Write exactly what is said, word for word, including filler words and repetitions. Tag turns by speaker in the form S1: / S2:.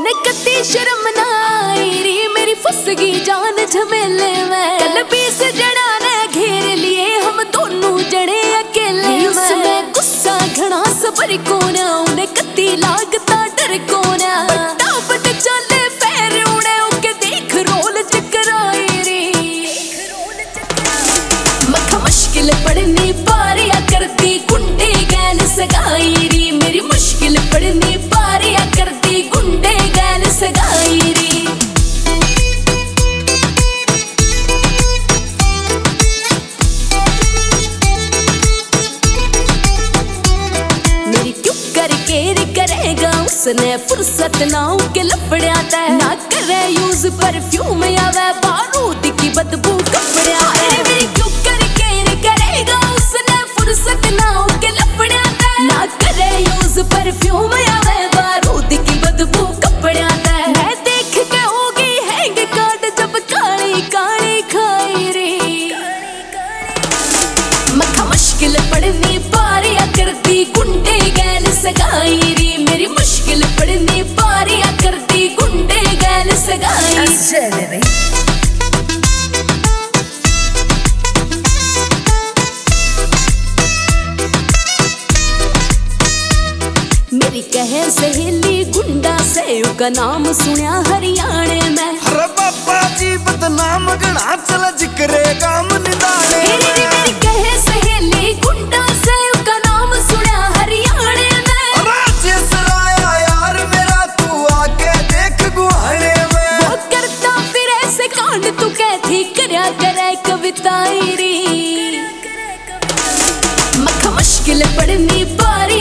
S1: उन्हें कत्ती शर्म ना आई री मेरी फुसगी जान झमेले में। कल बीस जड़ा ने घेर लिए हम दोनों जड़े अकेले में। उसमें गुस्सा घना सबर को ना उन्हें कत्ती लागता डर को ना। बट्टा बट चले पैर उड़े उके देख रोल चकराई री। मखा मुश्किल पड़नी पारिया करती गुंडे गैल सगाई री। मेरी मुश्किल पड़नी पारिया करती गुंडे गैल सगाई री। मेरी क्यों करके रे करेगा उसने फुर्सत ना के लफड़िया तय ना करे यूज परफ्यूम आवे बारूद की बदबू कपड़िया है। मेरी क्यों करके रे करेगा उसने फुर्सत ना के लफड़िया तय ना करे यूज परफ्यूम आवे बारूद की बदबू कपड़िया तय। मैं देख के होगी हैंग कार्ड जब काली काली खाई रे। मखा मुश्किल पड़नी पारिया करती गुंडे गैल सगाई री। मेरी मुश्किल पड़नी पारिया करती गुंडे गैल सगाई। मेरी कहे सहेली गुंडा से का नाम सुनिया हरियाणे में।
S2: अरे बाबा जी बदनाम गणा चला जिक्रे काम निदाने में।
S1: मेरी कहे सहेली गुंडा से का नाम सुनिया हरियाणे में।
S2: राजेश राया यार मेरा तू आके देख गुहाने में।
S1: वो करता फिर ऐसे कांड तू कहती करया करे कविताई री। मखा मुश्किल पड़नी पारी